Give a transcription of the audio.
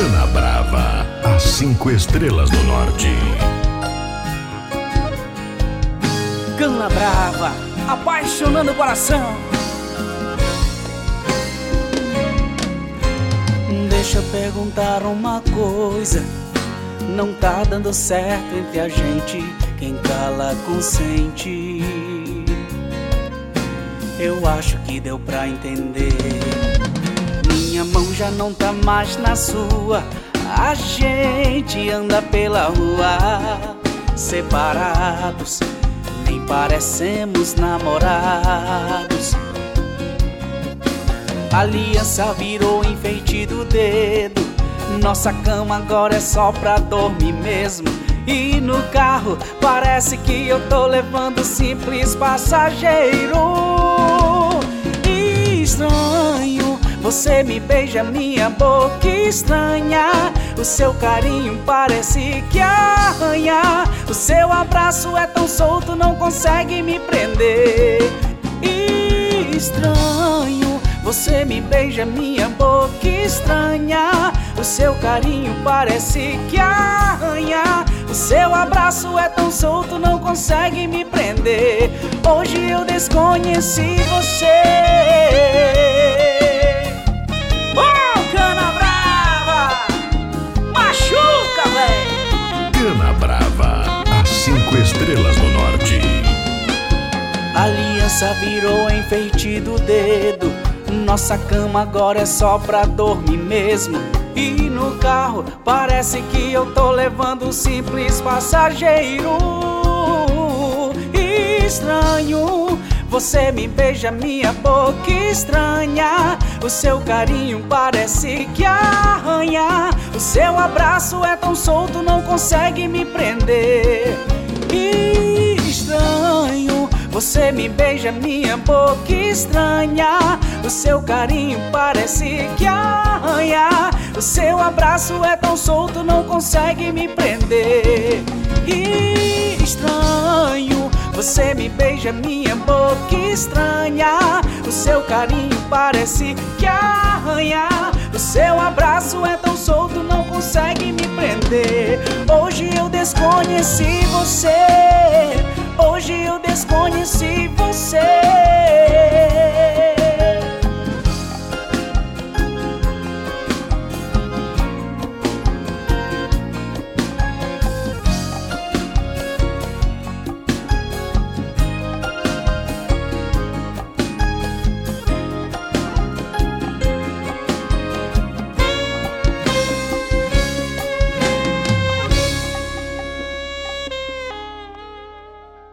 Canabrava, as 5 estrelas do norte. Canabrava, apaixonando o coração. Deixa eu perguntar uma coisa. Não tá dando certo entre a gente, quem cala consente. Eu acho que deu pra entender. Minha mão já não tá mais na sua. A gente anda pela rua separados, nem parecemos namorados. A aliança virou enfeite do dedo. Nossa cama agora é só pra dormir mesmo. E no carro parece que eu tô levando simples passageiro. Estranho, você me beija, minha boca estranha. O seu carinho parece que arranha. O seu abraço é tão solto, não consegue me prender. Estranho, você me beija, minha boca estranha. O seu carinho parece que arranha. O seu abraço é tão solto, não consegue me prender. Hoje eu desconheci você. Canabrava, machuca, véi. Canabrava, as 5 estrelas do norte. A aliança virou enfeite do dedo. Nossa cama agora é só pra dormir mesmo. E no carro parece que eu tô levando um simples passageiro. Estranho, você me beija, minha boca estranha. O seu carinho parece que arranha. O seu abraço é tão solto, não consegue me prender. Estranho, você me beija, minha boca estranha. O seu carinho parece que arranha. O seu abraço é tão solto, não consegue me prender. Estranho, você me beija, minha boca estranha. O seu carinho parece que arranha. O seu abraço é tão solto, não consegue me prender. Hoje eu desconheci você.